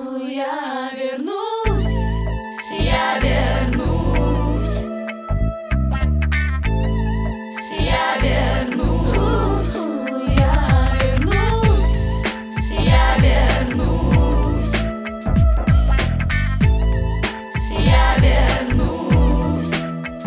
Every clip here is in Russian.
Я вернусь, я вернусь, я вернусь, я вернусь, я вернусь, я вернусь.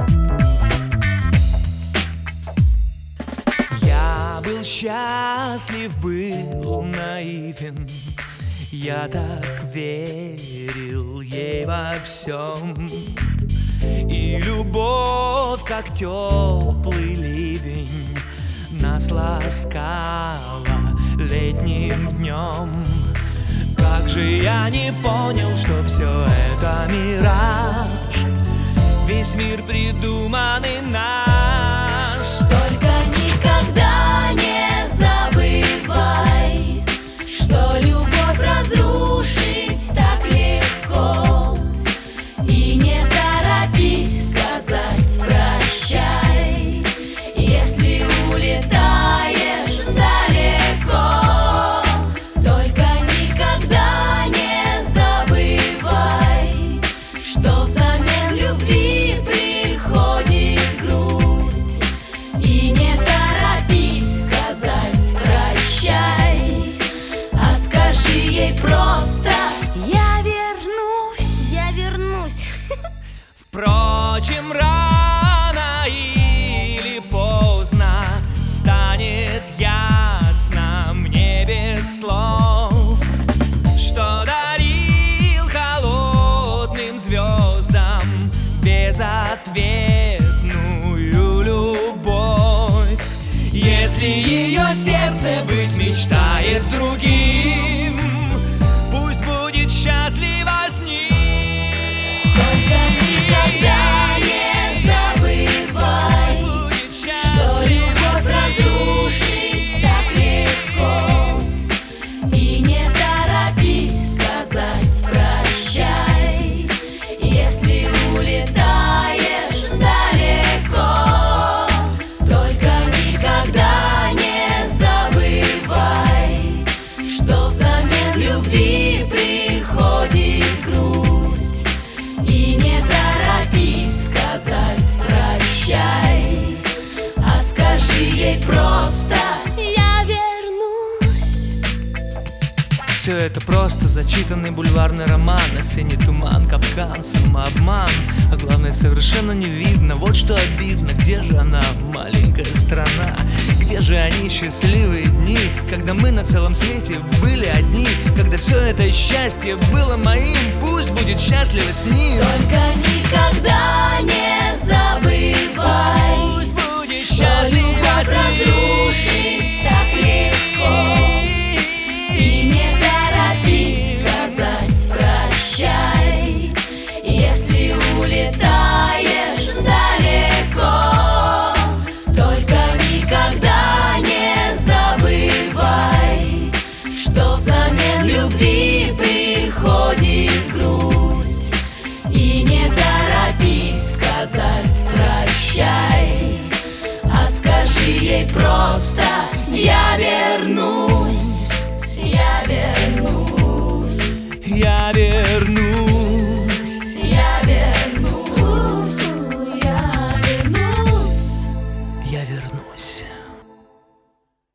Я был счастлив, был наивен, я так верил ей во всем. И любовь, как теплый ливень, нас ласкала летним днем. Как же я не понял, что все это мираж, весь мир придуманный наш. Только никогда не забывай, что любовь разрушить так легко. И не торопись сказать прощай, если улетаешь далеко. Только никогда не забывай, что взамен любви приходит грусть. И не торопись сказать прощай, а скажи ей просто: я вернусь, я вернусь. Впрочем, рано или поздно станет ясно мне без слов, что дарил холодным звездам безответную любовь. Если ее сердце быть мечтает с другим, пусть будет счастлива с ним. Только никогда не забывай, что любовь разрушить так легко. И не торопись сказать прощай, если улетаешь далеко. Только никогда не забывай, что взамен любви приходит грусть. И не торопись сказать прощай, а скажи ей просто: я вернусь. Все это просто зачитанный бульварный роман, осенний туман, капкан, самообман. А главное, совершенно не видно, вот что обидно. Где же она, маленькая страна? Где же они, счастливые дни, когда мы на целом свете были одни, когда все это счастье было моим? Пусть будет счастлива с ним. Только никогда не забывай, Пусть будет что счастлива любовь с ним. разрушить так легко. И не торопись сказать прощай, если улетаешь далеко. Только никогда не забывай, что взамен любви приходит грусть. И не торопись сказать прощай, а скажи ей просто: я вернусь.